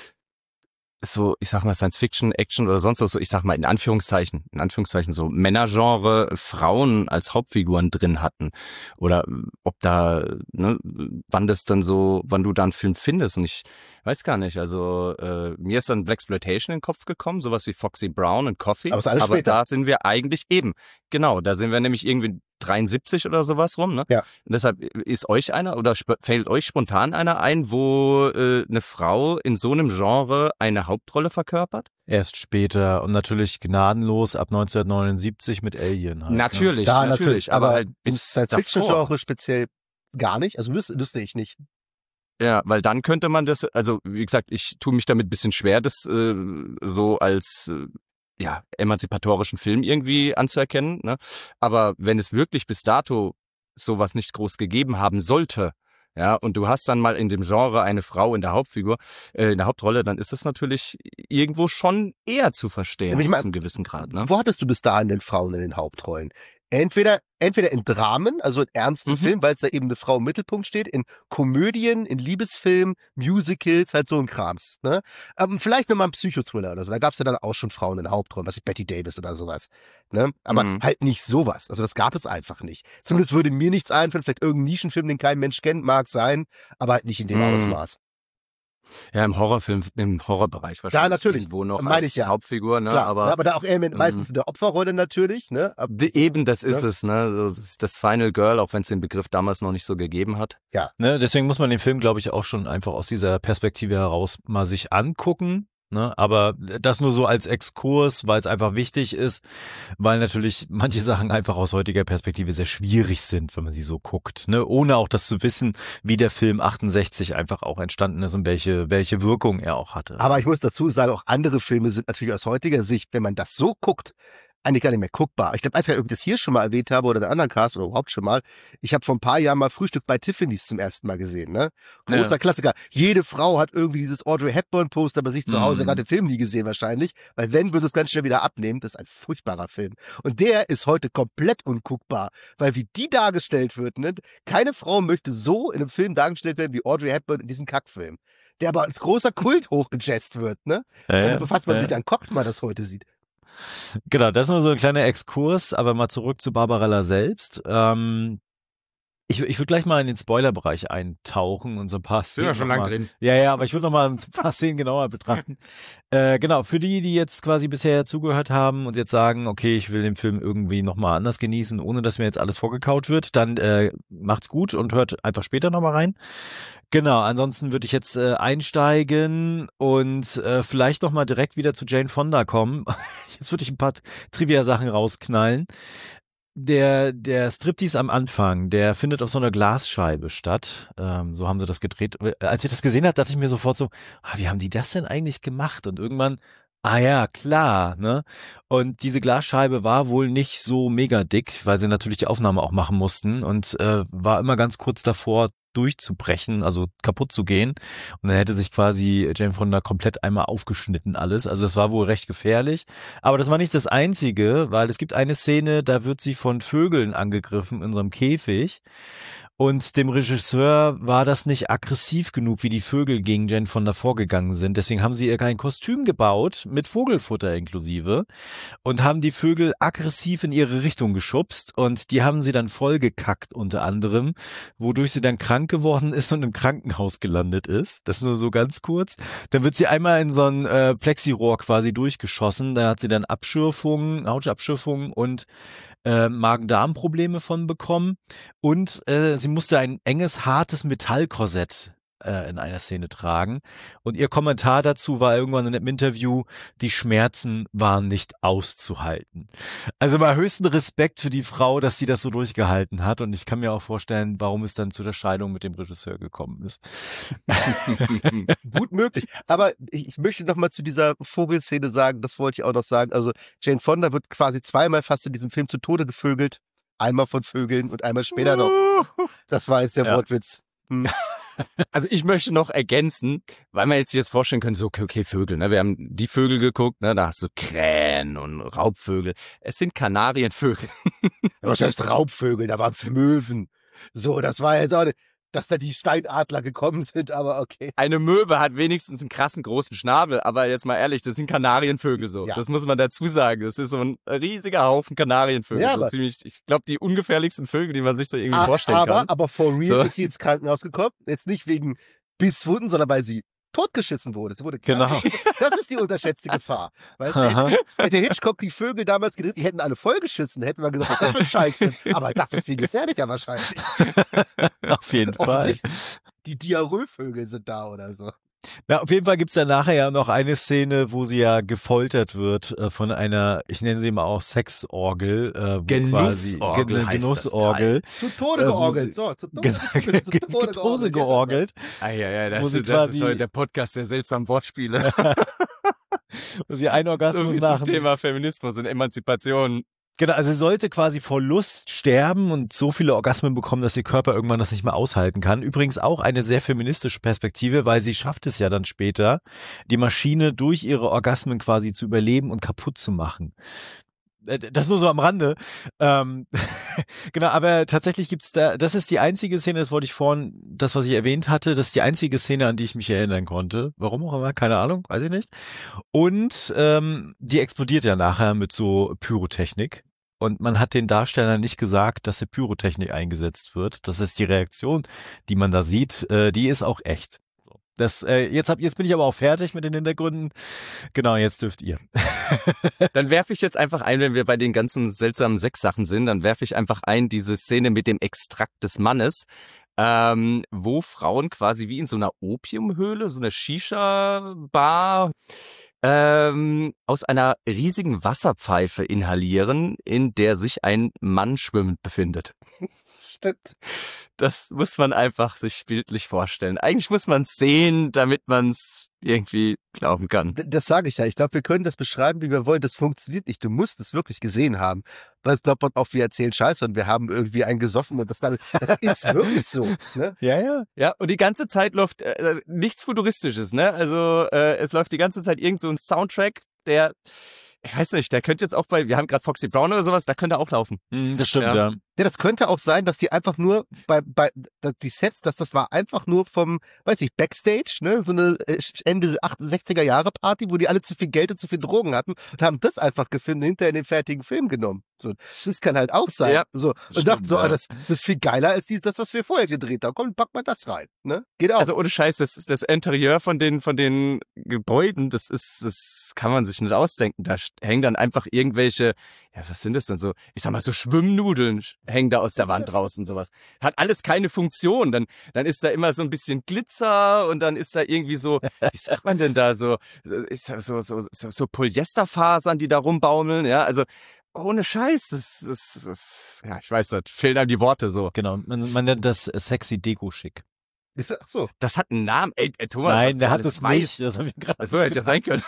so, ich sag mal, Science-Fiction, Action oder sonst was, so, ich sag mal, in Anführungszeichen, in Anführungszeichen so Männergenre Frauen als Hauptfiguren drin hatten. Oder ob da, ne, wann das dann so, wann du da einen Film findest. Und ich weiß gar nicht, also äh, mir ist dann Blaxploitation in den Kopf gekommen, sowas wie Foxy Brown und Coffee. Aber ist alles Aber später. da sind wir eigentlich eben, genau, da sind wir nämlich irgendwie dreiundsiebzig oder sowas rum, ne? Ja. Und deshalb ist euch einer oder sp- fällt euch spontan einer ein, wo äh, eine Frau in so einem Genre eine Hauptrolle verkörpert? Erst später und natürlich gnadenlos ab neunzehnhundertneunundsiebzig mit Alien halt. Natürlich, Da natürlich, natürlich, aber, aber halt im bis davor. Science-Fiction-Genre speziell gar nicht. Also wüsste, wüsste ich nicht. Ja, weil dann könnte man das, also wie gesagt, ich tue mich damit ein bisschen schwer, das äh, so als äh, ja emanzipatorischen Film irgendwie anzuerkennen, ne? Aber wenn es wirklich bis dato sowas nicht groß gegeben haben sollte, ja, und du hast dann mal in dem Genre eine Frau in der Hauptfigur, äh, in der Hauptrolle, dann ist es natürlich irgendwo schon eher zu verstehen, Aber ich mein, zum gewissen Grad, ne? Wo hattest du bis dahin denn Frauen in den Hauptrollen? Entweder, entweder in Dramen, also in ernsten Mhm. Filmen, weil es da eben eine Frau im Mittelpunkt steht, in Komödien, in Liebesfilmen, Musicals, halt so ein Krams. Ne? Ähm, vielleicht nochmal ein Psychothriller oder so. Da gab es ja dann auch schon Frauen in den Hauptrollen, was ich Betty Davis oder sowas. Ne? Aber Mhm. halt nicht sowas. Also das gab es einfach nicht. Zumindest würde mir nichts einfallen, vielleicht irgendein Nischenfilm, den kein Mensch kennt, mag sein, aber halt nicht in dem Mhm. Ausmaß. Ja, im Horrorfilm, im Horrorbereich wahrscheinlich. natürlich. Irgendwo noch Meine als ich ja. Hauptfigur, ne? Klar, aber ne? aber da auch eher mit, Mhm. meistens in der Opferrolle natürlich. Ne? Ab, D- Eben, das ist Ja. es, ne? So, das ist das Final Girl, auch wenn es den Begriff damals noch nicht so gegeben hat. Ne, deswegen muss man den Film, glaube ich, auch schon einfach aus dieser Perspektive heraus mal sich angucken. Ne? Aber das nur so als Exkurs, weil es einfach wichtig ist, weil natürlich manche Sachen einfach aus heutiger Perspektive sehr schwierig sind, wenn man sie so guckt. Ne? Ohne auch das zu wissen, wie der Film achtundsechzig einfach auch entstanden ist und welche, welche Wirkung er auch hatte. Aber ich muss dazu sagen, auch andere Filme sind natürlich aus heutiger Sicht, wenn man das so guckt, eigentlich gar nicht mehr guckbar. Ich glaube, weiß gar nicht, ob ich das hier schon mal erwähnt habe oder in einem anderen Cast oder überhaupt schon mal. Ich habe vor ein paar Jahren mal Frühstück bei Tiffany's zum ersten Mal gesehen. Ne? Großer Ja. Klassiker. Jede Frau hat irgendwie dieses Audrey Hepburn-Poster bei sich zu Hause. Mhm. Er hat den Film nie gesehen wahrscheinlich, weil wenn, würde es ganz schnell wieder abnehmen. Das ist ein furchtbarer Film. Und der ist heute komplett unguckbar, weil wie die dargestellt wird, ne? Keine Frau möchte so in einem Film dargestellt werden wie Audrey Hepburn in diesem Kackfilm. Der aber als großer Kult hochgejazzt wird, ne? Ja, ja. Dann befasst man Ja. sich an Kopf, wenn man das heute sieht. Genau, das ist nur so ein kleiner Exkurs, aber mal zurück zu Barbarella selbst. Ähm, ich ich würde gleich mal in den Spoilerbereich eintauchen und so ein paar Szenen. noch mal- drin. Ja, ja, aber ich würde noch mal ein paar Szenen genauer betrachten. Äh, genau, für die, die jetzt quasi bisher zugehört haben und jetzt sagen, okay, ich will den Film irgendwie noch mal anders genießen, ohne dass mir jetzt alles vorgekaut wird, dann äh, macht's gut und hört einfach später noch mal rein. Genau, ansonsten würde ich jetzt äh, einsteigen und äh, vielleicht noch mal direkt wieder zu Jane Fonda kommen. Jetzt würde ich ein paar Trivia-Sachen rausknallen. Der, der Striptease am Anfang, der findet auf so einer Glasscheibe statt. Ähm, so haben sie das gedreht. Als ich das gesehen habe, dachte ich mir sofort so, ah, wie haben die das denn eigentlich gemacht? Und irgendwann, ah ja, klar, ne? Und diese Glasscheibe war wohl nicht so mega dick, weil sie natürlich die Aufnahme auch machen mussten und äh, war immer ganz kurz davor, durchzubrechen, also kaputt zu gehen. Und dann hätte sich quasi Jane Fonda komplett einmal aufgeschnitten alles. Also das war wohl recht gefährlich. Aber das war nicht das Einzige, weil es gibt eine Szene, da wird sie von Vögeln angegriffen in so einem Käfig. Und dem Regisseur war das nicht aggressiv genug, wie die Vögel gegen Jane Fonda vorgegangen sind. Deswegen haben sie ihr kein Kostüm gebaut, mit Vogelfutter inklusive, und haben die Vögel aggressiv in ihre Richtung geschubst. Und die haben sie dann vollgekackt unter anderem, wodurch sie dann krank geworden ist und im Krankenhaus gelandet ist. Das nur so ganz kurz. Dann wird sie einmal in so ein äh, Plexirohr quasi durchgeschossen. Da hat sie dann Abschürfungen, Hautabschürfungen und äh, Magen-Darm-Probleme von bekommen. Und äh, sie musste ein enges, hartes Metallkorsett äh, in einer Szene tragen. Und ihr Kommentar dazu war irgendwann in einem Interview, die Schmerzen waren nicht auszuhalten. Also mal höchsten Respekt für die Frau, dass sie das so durchgehalten hat. Und ich kann mir auch vorstellen, warum es dann zu der Scheidung mit dem Regisseur gekommen ist. Gut möglich. Aber ich, ich möchte noch mal zu dieser Vogelszene sagen, das wollte ich auch noch sagen. Also Jane Fonda wird quasi zweimal fast in diesem Film zu Tode gevögelt. Einmal von Vögeln und einmal später noch. Das war jetzt der Ja. Wortwitz. Hm. Also ich möchte noch ergänzen, weil man jetzt sich jetzt vorstellen könnte, so okay, okay, Vögel, ne? Wir haben die Vögel geguckt, ne? Da hast du Krähen und Raubvögel. Es sind Kanarienvögel. Was heißt Raubvögel? Da waren es Möwen. So, das war jetzt auch nicht, dass da die Steinadler gekommen sind, aber okay. Eine Möwe hat wenigstens einen krassen großen Schnabel, aber jetzt mal ehrlich, das sind Kanarienvögel so. Ja. Das muss man dazu sagen. Das ist so ein riesiger Haufen Kanarienvögel. Ja, so aber- ziemlich, ich glaube, die ungefährlichsten Vögel, die man sich so irgendwie A- vorstellen aber, kann. aber for real So. ist sie ins Krankenhaus gekommen. Jetzt nicht wegen Bisswunden, sondern weil sie totgeschissen wurde. Sie wurde krank. Genau. Das ist die unterschätzte Gefahr. Weißt du, Aha. hätte, hätte Hitchcock die Vögel damals gedreht, die hätten alle vollgeschissen. Da hätten wir gesagt, was das für ein Scheißfilm. Aber das ist viel gefährlicher wahrscheinlich. Auf jeden Fall. Offensichtlich. Die Diarrhoevögel sind da oder so. Na, auf jeden Fall gibt's ja nachher ja noch eine Szene, wo sie ja gefoltert wird äh, von einer, ich nenne sie mal auch Sexorgel, äh, wo quasi Genussorgel Gen- heißt das Genussorgel, Zu Tode Äh, wo georgelt. sie- So, zu Tode, genau, zu Tode Getose georgelt. georgelt, Ah, ja, ja, das, Wo sie ist, das quasi- ist heute der Podcast der seltsamen Wortspiele. wo sie einen so Orgasmus viel nach zum dem Thema Feminismus und Emanzipation. Genau, also sie sollte quasi vor Lust sterben und so viele Orgasmen bekommen, dass ihr Körper irgendwann das nicht mehr aushalten kann. Übrigens auch eine sehr feministische Perspektive, weil sie schafft es ja dann später, die Maschine durch ihre Orgasmen quasi zu überleben und kaputt zu machen. Äh, Das nur so am Rande. Ähm, genau, aber tatsächlich gibt's da, das ist die einzige Szene, das wollte ich vorhin, das, was ich erwähnt hatte, das ist die einzige Szene, an die ich mich erinnern konnte. Warum auch immer, keine Ahnung, weiß ich nicht. Und ähm, die explodiert ja nachher mit so Pyrotechnik. Und man hat den Darstellern nicht gesagt, dass hier Pyrotechnik eingesetzt wird. Das ist die Reaktion, die man da sieht. Äh, die ist auch echt. Das, äh, jetzt hab, jetzt bin ich aber auch fertig mit den Hintergründen. Genau, jetzt dürft ihr. Dann werfe ich jetzt einfach ein, wenn wir bei den ganzen seltsamen Sexsachen sind, dann werfe ich einfach ein diese Szene mit dem Extrakt des Mannes, ähm, wo Frauen quasi wie in so einer Opiumhöhle, so einer Shisha-Bar, ähm, aus einer riesigen Wasserpfeife inhalieren, in der sich ein Mann schwimmend befindet. Stimmt. Das muss man einfach sich bildlich vorstellen. Eigentlich muss man es sehen, damit man es irgendwie glauben kann. D- Das sage ich ja. Ich glaube, wir können das beschreiben, wie wir wollen. Das funktioniert nicht. Du musst es wirklich gesehen haben. Weil es glaubt man auch, wir erzählen Scheiße und wir haben irgendwie einen gesoffen und das dann, das ist wirklich so. Ne? Ja, ja. Ja, und die ganze Zeit läuft äh, nichts Futuristisches, ne? Also äh, es läuft die ganze Zeit irgend so ein Soundtrack, der, ich weiß nicht, der könnte jetzt auch bei, wir haben gerade Foxy Brown oder sowas, da könnte auch laufen. Hm, das stimmt, Ja. ja. Ja, das könnte auch sein, dass die einfach nur bei, bei dass die Sets, dass das war einfach nur vom, weiß ich, Backstage, ne, so eine äh, Ende sechziger Jahre Party, wo die alle zu viel Geld und zu viel Drogen hatten und haben das einfach gefilmt und hinterher in den fertigen Film genommen. So, das kann halt auch sein. Ja, so und stimmt, dachten so, ja. ah, das, das ist viel geiler als die, das, was wir vorher gedreht haben. Komm, pack mal das rein, ne? Geht auch. Also ohne Scheiß, das, das Interieur von den, von den Gebäuden, das ist, das kann man sich nicht ausdenken. Da hängen dann einfach irgendwelche, ja, was sind das denn so? Ich sag mal, so Schwimmnudeln hängen da aus der Wand raus und sowas. Hat alles keine Funktion. Dann, dann ist da immer so ein bisschen Glitzer und dann ist da irgendwie so, wie sagt man denn da so, ist da so, so, so, so Polyesterfasern, die da rumbaumeln, ja, also, ohne Scheiß, das, das, das, ja, ich weiß nicht, fehlen einem die Worte so. Genau, man, man nennt das äh, sexy Deko-Schick. Ach so. Das hat einen Namen, ey, ey Thomas. was Nein, du der hat alles es weißt. nicht. Das hab ich gerade. Das hätte ja sein können.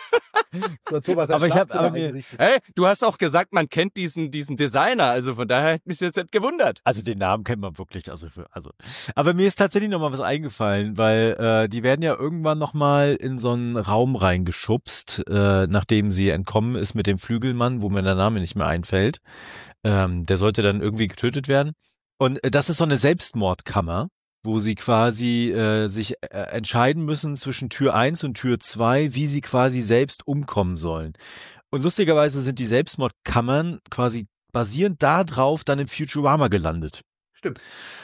So, Thomas hat Aber ich hab- Schlafzimmer aber mir- eingerichtet. Hey, du hast auch gesagt, man kennt diesen, diesen Designer, also von daher hat mich jetzt nicht gewundert. Also den Namen kennt man wirklich, also für, also. Aber mir ist tatsächlich noch mal was eingefallen, weil äh, die werden ja irgendwann noch mal in so einen Raum reingeschubst, äh, nachdem sie entkommen ist mit dem Flügelmann, wo mir der Name nicht mehr einfällt. Ähm, der sollte dann irgendwie getötet werden. Und äh, das ist so eine Selbstmordkammer, wo sie quasi äh, sich äh, entscheiden müssen zwischen Tür eins und Tür zwei, wie sie quasi selbst umkommen sollen. Und lustigerweise sind die Selbstmordkammern quasi basierend darauf dann in Futurama gelandet. Stimmt.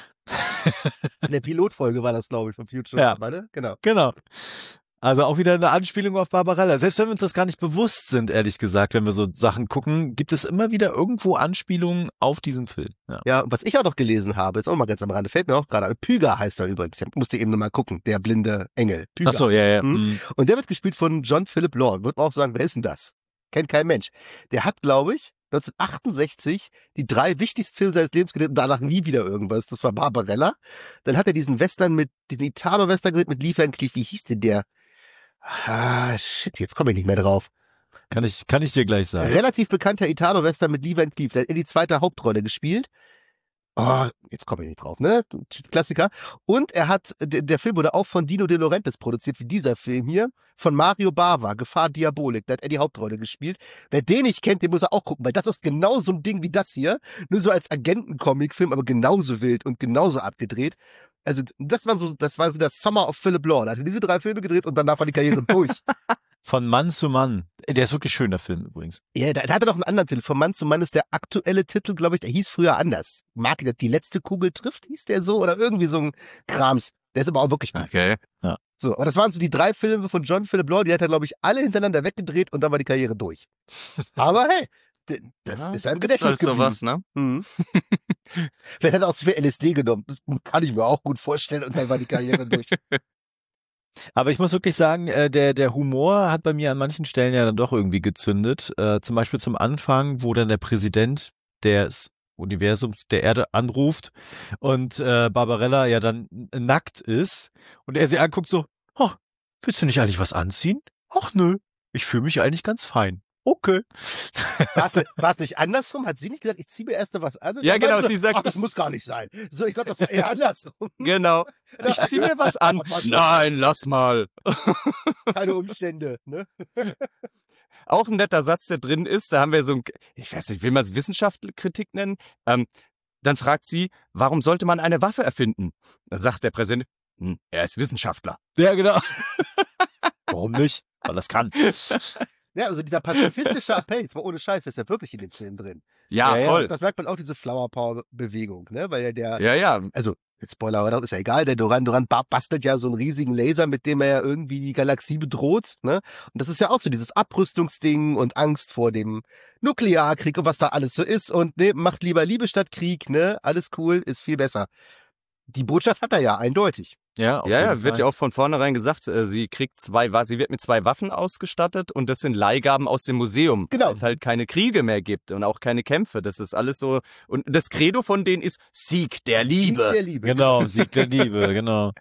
In der Pilotfolge war das, glaube ich, von Futurama, ja. Ne? Genau. Genau. Also auch wieder eine Anspielung auf Barbarella. Selbst wenn wir uns das gar nicht bewusst sind, ehrlich gesagt, wenn wir so Sachen gucken, gibt es immer wieder irgendwo Anspielungen auf diesen Film. Ja, ja, was ich auch noch gelesen habe, jetzt auch mal ganz am Rande, fällt mir auch gerade an, Pygar heißt er übrigens. Ich musste eben nochmal gucken, der blinde Engel. Pygar. Ach so, ja, ja. Mhm. Und der wird gespielt von John Philip Lord. Wird man auch sagen, wer ist denn das? Kennt kein Mensch. Der hat, glaube ich, neunzehnhundertachtundsechzig die drei wichtigsten Filme seines Lebens gedreht und danach nie wieder irgendwas. Das war Barbarella. Dann hat er diesen Western mit, diesen Italo-Western gedreht mit Lee Van Cleef. Wie hieß denn der? Ah, shit, jetzt komme ich nicht mehr drauf. Kann ich, kann ich dir gleich sagen. Relativ bekannter Italo-Western mit Lee Van Cleef. Der hat in die zweite Hauptrolle gespielt. Oh, jetzt komme ich nicht drauf, ne? Klassiker. Und er hat, der, der Film wurde auch von Dino De Laurentiis produziert, wie dieser Film hier, von Mario Bava, Gefahr Diabolik. Da hat er die Hauptrolle gespielt. Wer den nicht kennt, den muss er auch gucken, weil das ist genau so ein Ding wie das hier. Nur so als Agenten-Comic-Film, aber genauso wild und genauso abgedreht. Also, das war so, das war so der Summer of Philip Lord. Er hatte diese drei Filme gedreht und danach war die Karriere durch. Von Mann zu Mann. Der ist wirklich schön, der Film übrigens. Ja, da, da hat er noch einen anderen Titel. Von Mann zu Mann ist der aktuelle Titel, glaube ich, der hieß früher anders. Mag ich, die letzte Kugel trifft, hieß der so? Oder irgendwie so ein Krams. Der ist aber auch wirklich gut. Okay. Ja. So, aber das waren so die drei Filme von John Philip Lord, die hat er, glaube ich, alle hintereinander weggedreht und dann war die Karriere durch. Aber hey, das ja, ist ein Gedächtnis geblieben. Sowas, ne? Mhm. Vielleicht hat er auch zu viel L S D genommen. Das kann ich mir auch gut vorstellen und dann war die Karriere durch. Aber ich muss wirklich sagen, äh, der der Humor hat bei mir an manchen Stellen ja dann doch irgendwie gezündet. Äh, zum Beispiel zum Anfang, wo dann der Präsident des Universums der Erde anruft und äh, Barbarella ja dann nackt ist und er sie anguckt so, oh, willst du nicht eigentlich was anziehen? Ach nö, ich fühle mich eigentlich ganz fein. Okay. War es nicht andersrum? Hat sie nicht gesagt, ich ziehe mir erst noch was an? Ja, genau, so, sie sagt, ach, das muss gar nicht sein. So, ich glaube, das war eher andersrum. Genau. Ich ziehe mir was an. Nein, lass mal. Keine Umstände, ne? Auch ein netter Satz, der drin ist, da haben wir so ein, ich weiß nicht, will man es Wissenschaftskritik nennen? Ähm, dann fragt sie, warum sollte man eine Waffe erfinden? Da sagt der Präsident, hm, er ist Wissenschaftler. Ja, genau. Warum nicht? Weil das kann. Ja, also dieser pazifistische Appell, jetzt mal ohne Scheiß, der ist ja wirklich in dem Film drin. Ja, Ja, ja. voll. Das merkt man auch, diese Flower Power Bewegung, ne? Weil der, Ja, ja. also, jetzt Spoiler, oder? Ist ja egal, der Duran Duran bastelt ja so einen riesigen Laser, mit dem er ja irgendwie die Galaxie bedroht, ne? Und das ist ja auch so dieses Abrüstungsding und Angst vor dem Nuklearkrieg und was da alles so ist und ne, macht lieber Liebe statt Krieg, ne? Alles cool, ist viel besser. Die Botschaft hat er ja eindeutig. Ja, auf Ja, jeden ja, wird Fall. ja auch von vornherein gesagt, äh, sie kriegt zwei, Wa- sie wird mit zwei Waffen ausgestattet und das sind Leihgaben aus dem Museum. Genau. Weil es halt keine Kriege mehr gibt und auch keine Kämpfe. Das ist alles so, und das Credo von denen ist Sieg der Liebe. Sieg der Liebe. Genau, Sieg der Liebe, genau.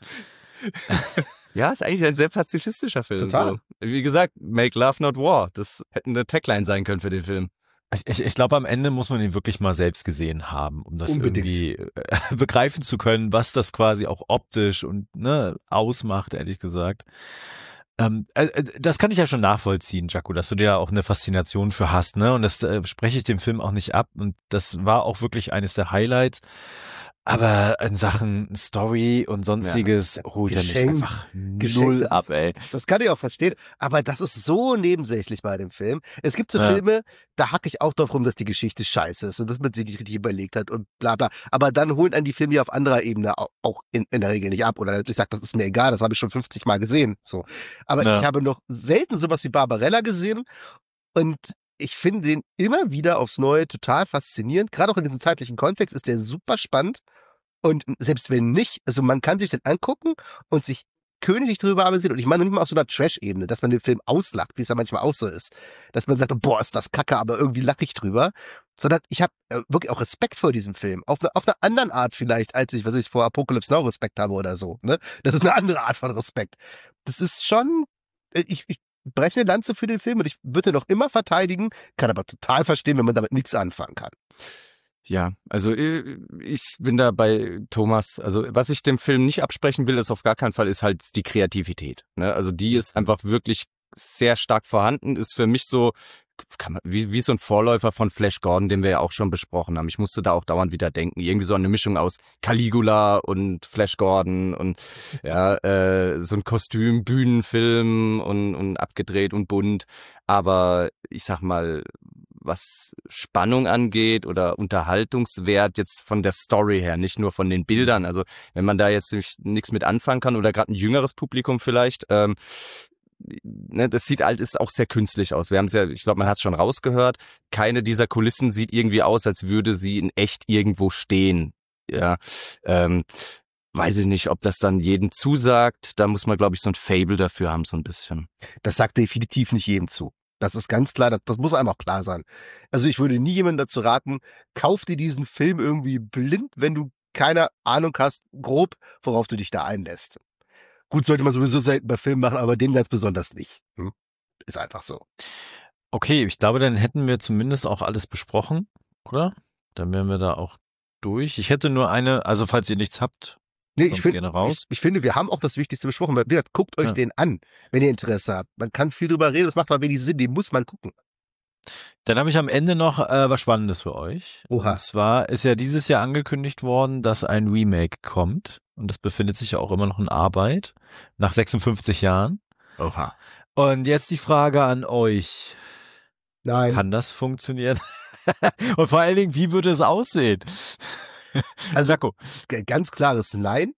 Ja, ist eigentlich ein sehr pazifistischer Film. Total. So. Wie gesagt, Make Love Not War. Das hätte eine Tagline sein können für den Film. Ich, ich, ich glaube, am Ende muss man ihn wirklich mal selbst gesehen haben, um das Unbedingt. irgendwie äh, begreifen zu können, was das quasi auch optisch und ne, ausmacht, ehrlich gesagt. Ähm, äh, das kann ich ja schon nachvollziehen, Jaco, dass du dir da auch eine Faszination für hast, ne? Und das äh, spreche ich dem Film auch nicht ab. Und das war auch wirklich eines der Highlights. Aber in Sachen Story und sonstiges Ja, holt er mich geschenkt. einfach Geschenkt. null ab, ey. Das kann ich auch verstehen, aber das ist so nebensächlich bei dem Film. Es gibt so Ja. Filme, da hacke ich auch drauf rum, dass die Geschichte scheiße ist und dass man sich nicht richtig überlegt hat und bla bla. Aber dann holen einen die Filme ja auf anderer Ebene auch, auch in, in der Regel nicht ab. Oder ich sag, das ist mir egal, das habe ich schon fünfzig Mal gesehen. So. Aber Ja. ich habe noch selten sowas wie Barbarella gesehen und ich finde den immer wieder aufs Neue total faszinierend. Gerade auch in diesem zeitlichen Kontext ist der super spannend. Und selbst wenn nicht, also man kann sich den angucken und sich königlich drüber amüsieren. Und ich meine nicht mal auf so einer Trash-Ebene, dass man den Film auslacht, wie es ja manchmal auch so ist. Dass man sagt, boah, ist das kacke, aber irgendwie lache ich drüber. Sondern ich habe äh, wirklich auch Respekt vor diesem Film. Auf eine auf eine anderen Art vielleicht, als ich, was ich vor Apocalypse Now Respekt habe oder so. Ne? Das ist eine andere Art von Respekt. Das ist schon, äh, ich, ich breche eine Lanze für den Film und ich würde ihn noch immer verteidigen, kann aber total verstehen, wenn man damit nichts anfangen kann. Ja, also äh, ich bin da bei Thomas. Also was ich dem Film nicht absprechen will, ist auf gar keinen Fall, ist halt die Kreativität. Ne? Also die ist einfach wirklich sehr stark vorhanden, ist für mich so kann man, wie, wie so ein Vorläufer von Flash Gordon, den wir ja auch schon besprochen haben. Ich musste da auch dauernd wieder denken. Irgendwie so eine Mischung aus Caligula und Flash Gordon und ja, äh, so ein Kostüm, Bühnenfilm und, und abgedreht und bunt. Aber ich sag mal, was Spannung angeht oder Unterhaltungswert jetzt von der Story her, nicht nur von den Bildern. Also wenn man da jetzt nichts mit anfangen kann oder gerade ein jüngeres Publikum vielleicht, ähm, ne, das sieht halt, ist auch sehr künstlich aus. Wir haben es ja, ich glaube, man hat es schon rausgehört, keine dieser Kulissen sieht irgendwie aus, als würde sie in echt irgendwo stehen. Ja, ähm, weiß ich nicht, ob das dann jedem zusagt. Da muss man, glaube ich, so ein Fable dafür haben, so ein bisschen. Das sagt definitiv nicht jedem zu. Das ist ganz klar, das, das muss einem auch klar sein. Also ich würde nie jemandem dazu raten, kauf dir diesen Film irgendwie blind, wenn du keine Ahnung hast, grob, worauf du dich da einlässt. Gut, sollte man sowieso selten bei Filmen machen, aber dem ganz besonders nicht. Hm? Ist einfach so. Okay, ich glaube, dann hätten wir zumindest auch alles besprochen, oder? Dann wären wir da auch durch. Ich hätte nur eine, also falls ihr nichts habt, Nee, sonst ich, find, gerne raus. ich, ich finde, wir haben auch das Wichtigste besprochen. Wie gesagt, guckt euch Ja. den an, wenn ihr Interesse habt. Man kann viel drüber reden, das macht aber wenig Sinn, den muss man gucken. Dann habe ich am Ende noch äh, was Spannendes für euch. Oha. Und zwar ist ja dieses Jahr angekündigt worden, dass ein Remake kommt. Und das befindet sich ja auch immer noch in Arbeit. Nach sechsundfünfzig Jahren. Oha. Und jetzt die Frage an euch. Nein. Kann das funktionieren? Und vor allen Dingen, wie würde es aussehen? Also, Jaco. G- ganz klares Nein.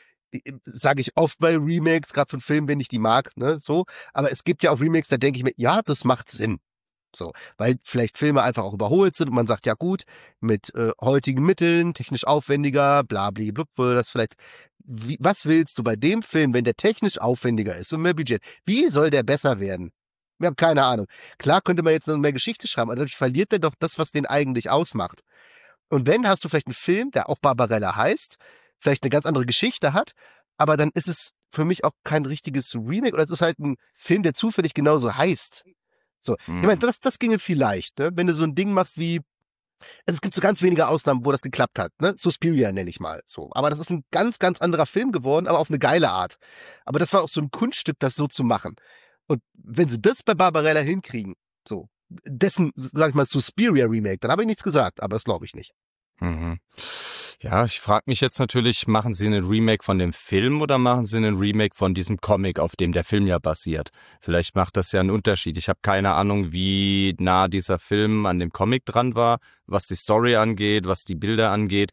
Sage ich oft bei Remakes, gerade von Filmen, wenn ich die mag, ne, so. Aber es gibt ja auch Remakes, da denke ich mir, ja, das macht Sinn. So, weil vielleicht Filme einfach auch überholt sind und man sagt, ja gut, mit äh, heutigen Mitteln, technisch aufwendiger, bla bla blub, würde das vielleicht, wie, was willst du bei dem Film, wenn der technisch aufwendiger ist und mehr Budget, wie soll der besser werden? Wir haben keine Ahnung. Klar könnte man jetzt noch mehr Geschichte schreiben, aber dadurch verliert der doch das, was den eigentlich ausmacht. Und wenn, hast du vielleicht einen Film, der auch Barbarella heißt, vielleicht eine ganz andere Geschichte hat, aber dann ist es für mich auch kein richtiges Remake oder es ist halt ein Film, der zufällig genauso heißt. So, Hm. ich meine, das, das ginge vielleicht, ne? Wenn du so ein Ding machst wie, also es gibt so ganz wenige Ausnahmen, wo das geklappt hat, ne? Suspiria nenne ich mal, so. Aber das ist ein ganz, ganz anderer Film geworden, aber auf eine geile Art. Aber das war auch so ein Kunststück, das so zu machen. Und wenn sie das bei Barbarella hinkriegen, so, dessen, sag ich mal, Suspiria Remake, dann habe ich nichts gesagt, aber das glaube ich nicht. Mhm. Ja, ich frage mich jetzt natürlich, machen Sie einen Remake von dem Film oder machen Sie einen Remake von diesem Comic, auf dem der Film ja basiert? Vielleicht macht das ja einen Unterschied. Ich habe keine Ahnung, wie nah dieser Film an dem Comic dran war, was die Story angeht, was die Bilder angeht.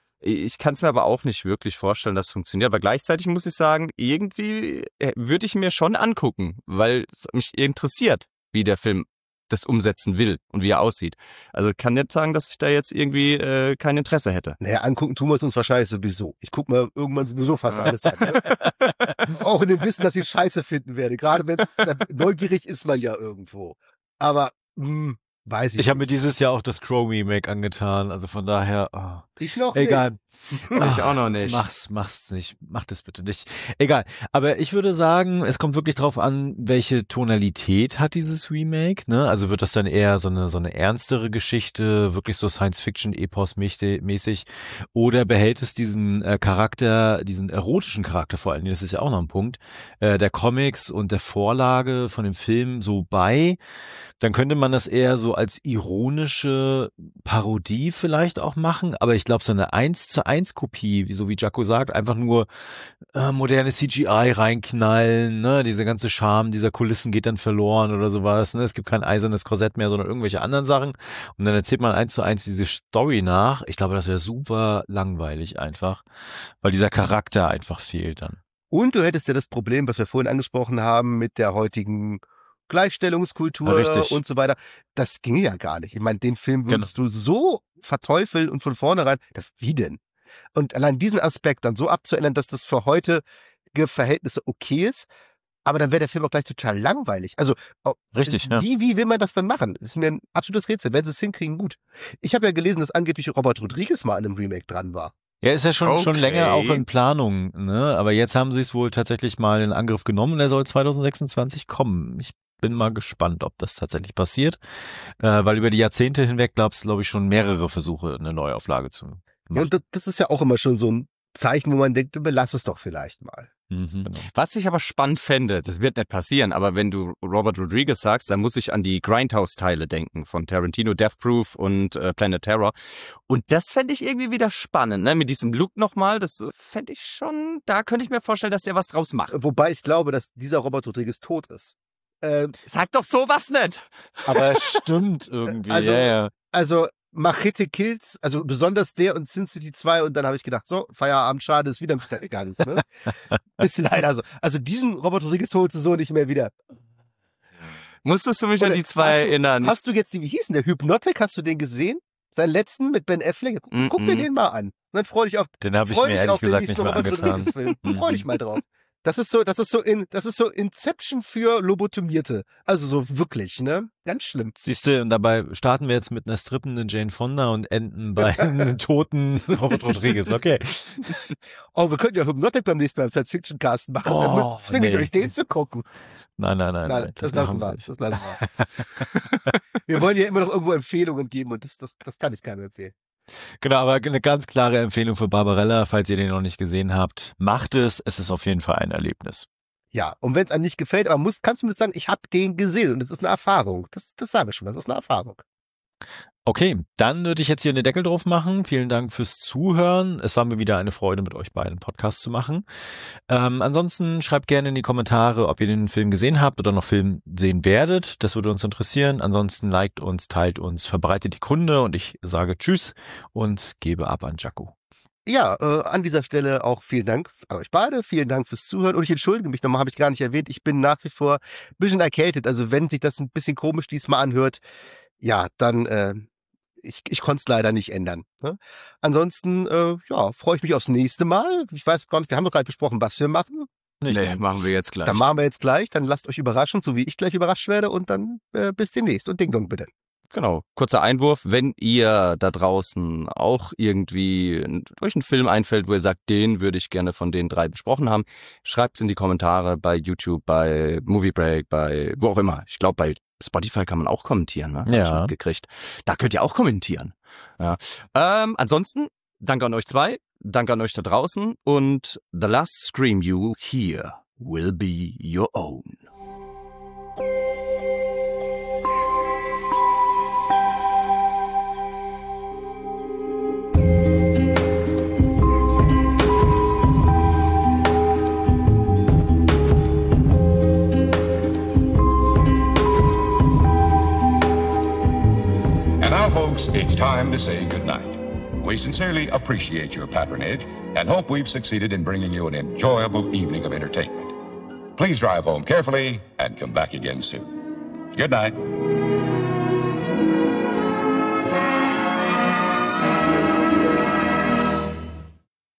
Ich kann es mir aber auch nicht wirklich vorstellen, dass es funktioniert. Aber gleichzeitig muss ich sagen, irgendwie äh, würde ich mir schon angucken, weil es mich interessiert, wie der Film das umsetzen will und wie er aussieht. Also kann nicht sagen, dass ich da jetzt irgendwie äh, kein Interesse hätte. Naja, angucken tun wir es uns wahrscheinlich sowieso. Ich gucke mir irgendwann sowieso fast alles an. Ne? Auch in dem Wissen, dass ich Scheiße finden werde. Gerade wenn neugierig ist man ja irgendwo. Aber mh, weiß ich Ich habe mir nicht. dieses Jahr auch das Crow Remake angetan, also von daher, oh, Ich noch egal. Ich auch noch nicht. Mach's, mach's nicht. Mach das bitte nicht. Egal. Aber ich würde sagen, es kommt wirklich drauf an, welche Tonalität hat dieses Remake, ne? Also wird das dann eher so eine, so eine ernstere Geschichte, wirklich so Science-Fiction-Epos-mäßig, oder behält es diesen äh, Charakter, diesen erotischen Charakter vor allem, das ist ja auch noch ein Punkt, äh, der Comics und der Vorlage von dem Film so bei, dann könnte man das eher so als ironische Parodie vielleicht auch machen, aber ich glaube, so eine eins zu eins Kopie, wie so wie Jaco sagt, einfach nur äh, moderne C G I reinknallen, ne, diese ganze Charme dieser Kulissen geht dann verloren oder sowas, ne, es gibt kein eisernes Korsett mehr, sondern irgendwelche anderen Sachen und dann erzählt man eins zu eins diese Story nach. Ich glaube, das wäre super langweilig einfach, weil dieser Charakter einfach fehlt dann. Und du hättest ja das Problem, was wir vorhin angesprochen haben, mit der heutigen Gleichstellungskultur Ja, richtig. und so weiter. Das ginge ja gar nicht. Ich meine, den Film würdest du so verteufeln und von vornherein, das, wie denn? Und allein diesen Aspekt dann so abzuändern, dass das für heutige Verhältnisse okay ist, aber dann wäre der Film auch gleich total langweilig. Also, oh, Richtig, ja. wie, wie will man das dann machen? Das ist mir ein absolutes Rätsel. Wenn sie es hinkriegen, gut. Ich habe ja gelesen, dass angeblich Robert Rodriguez mal an einem Remake dran war. Ja, ist ja schon, Okay. schon länger auch in Planung, ne? Aber jetzt haben sie es wohl tatsächlich mal in Angriff genommen und er soll zwanzig sechsundzwanzig kommen. Ich bin mal gespannt, ob das tatsächlich passiert, äh, weil über die Jahrzehnte hinweg gab es, glaube ich, schon mehrere Versuche, eine Neuauflage zu machen. Ja, und das, das ist ja auch immer schon so ein Zeichen, wo man denkt, belass es doch vielleicht mal. Mhm. Genau. Was ich aber spannend fände, das wird nicht passieren, aber wenn du Robert Rodriguez sagst, dann muss ich an die Grindhouse-Teile denken von Tarantino, Death Proof und äh, Planet Terror. Und das fände ich irgendwie wieder spannend, ne? Mit diesem Look nochmal, das fände ich schon, da könnte ich mir vorstellen, dass der was draus macht. Wobei ich glaube, dass dieser Robert Rodriguez tot ist. Ähm, Sag doch sowas nicht! Aber stimmt irgendwie, Also- ja, ja. also Machete Kills, also besonders der und Sin City zwei und dann habe ich gedacht, so, Feierabend, schade, ist wieder gegangen. Ne? Ist leider so. Also diesen Robert Rodriguez holst du so nicht mehr wieder. Musstest du mich Oder an die zwei hast du, erinnern? Hast du jetzt, die, wie hieß denn der? Hypnotic, hast du den gesehen? Seinen letzten mit Ben Affleck? Guck, Mm-mm. guck dir den mal an. Und dann freu dich auf, Den habe ich freu mir dich ehrlich auf den gesagt nächsten nicht mehr Robert angetan. Rodriguez-Film. Mhm. Freu dich mal drauf. Das ist so, das ist so in, das ist so Inception für Lobotomierte. Also so wirklich, ne? Ganz schlimm. Siehst du, und dabei starten wir jetzt mit einer strippenden Jane Fonda und enden bei einem toten Robert Rodriguez. Okay. Oh, wir könnten ja Hypnotic beim nächsten Mal im Science-Fiction-Cast machen. Oh, Dann zwinge ich nee. euch, den zu gucken. Nein, nein, nein. Nein, nein das, lassen machen wir. nicht. Das lassen wir. Wir wollen ja immer noch irgendwo Empfehlungen geben und das, das, das kann ich keinem empfehlen. Genau, aber eine ganz klare Empfehlung für Barbarella, falls ihr den noch nicht gesehen habt. Macht es, es ist auf jeden Fall ein Erlebnis. Ja, und wenn es einem nicht gefällt, aber muss, kannst du mir sagen, ich habe den gesehen und es ist eine Erfahrung. Das, das sage ich schon, das ist eine Erfahrung. Okay, dann würde ich jetzt hier einen Deckel drauf machen. Vielen Dank fürs Zuhören. Es war mir wieder eine Freude, mit euch beiden Podcast zu machen. Ähm, ansonsten schreibt gerne in die Kommentare, ob ihr den Film gesehen habt oder noch Film sehen werdet. Das würde uns interessieren. Ansonsten liked uns, teilt uns, verbreitet die Kunde und ich sage Tschüss und gebe ab an Jaco. Ja, äh, an dieser Stelle auch vielen Dank an euch beide. Vielen Dank fürs Zuhören. Und ich entschuldige mich nochmal, habe ich gar nicht erwähnt. Ich bin nach wie vor ein bisschen erkältet. Also wenn sich das ein bisschen komisch diesmal anhört, ja, dann, äh, ich, ich konnte es leider nicht ändern. Ne? Ansonsten, äh, ja, freue ich mich aufs nächste Mal. Ich weiß gar nicht, wir haben doch gerade besprochen, was wir machen. Nicht Nee, lang. machen wir jetzt gleich. Dann machen wir jetzt gleich. Dann lasst euch überraschen, so wie ich gleich überrascht werde. Und dann äh, bis demnächst. Und Ding Dong bitte. Genau. Kurzer Einwurf. Wenn ihr da draußen auch irgendwie durch einen Film einfällt, wo ihr sagt, den würde ich gerne von den drei besprochen haben, schreibt es in die Kommentare bei YouTube, bei Movie Break, bei wo auch immer. Ich glaube, bei Spotify kann man auch kommentieren, ne? Hab Ja. ich mitgekriegt. Da könnt ihr auch kommentieren. Ja. Ähm, ansonsten, danke an euch zwei, danke an euch da draußen und the last scream you hear will be your own. And now, folks, it's time to say goodnight. We sincerely appreciate your patronage and hope we've succeeded in bringing you an enjoyable evening of entertainment. Please drive home carefully and come back again soon. Good night.